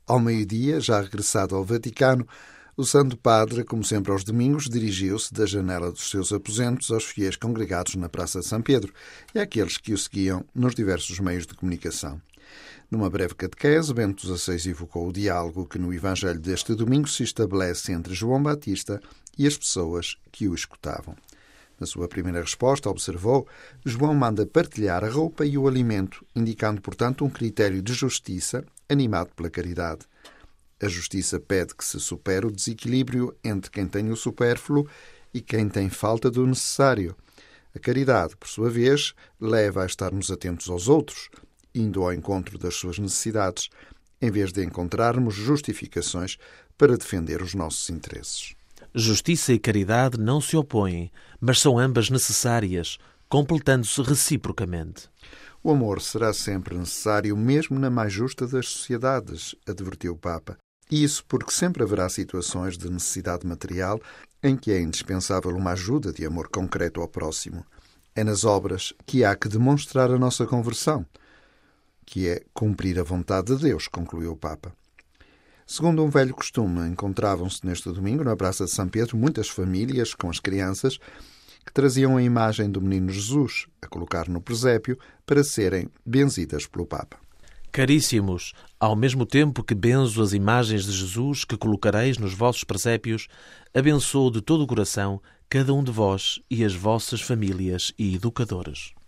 Ao meio-dia, já regressado ao Vaticano, o Santo Padre, como sempre aos domingos, dirigiu-se da janela dos seus aposentos aos fiéis congregados na Praça de São Pedro e àqueles que o seguiam nos diversos meios de comunicação. Numa breve catequese, Bento XVI evocou o diálogo que no Evangelho deste domingo se estabelece entre João Batista e as pessoas que o escutavam. Na sua primeira resposta, observou, João manda partilhar a roupa e o alimento, indicando, portanto, um critério de justiça animado pela caridade. A justiça pede que se supere o desequilíbrio entre quem tem o supérfluo e quem tem falta do necessário. A caridade, por sua vez, leva a estarmos atentos aos outros, indo ao encontro das suas necessidades, em vez de encontrarmos justificações para defender os nossos interesses. Justiça e caridade não se opõem, mas são ambas necessárias, completando-se reciprocamente. O amor será sempre necessário, mesmo na mais justa das sociedades, advertiu o Papa. E isso porque sempre haverá situações de necessidade material em que é indispensável uma ajuda de amor concreto ao próximo. É nas obras que há que demonstrar a nossa conversão, que é cumprir a vontade de Deus, concluiu o Papa. Segundo um velho costume, encontravam-se neste domingo na Praça de São Pedro muitas famílias com as crianças que traziam a imagem do menino Jesus a colocar no presépio para serem benzidas pelo Papa. Caríssimos, ao mesmo tempo que benzo as imagens de Jesus que colocareis nos vossos presépios, abençoo de todo o coração cada um de vós e as vossas famílias e educadores.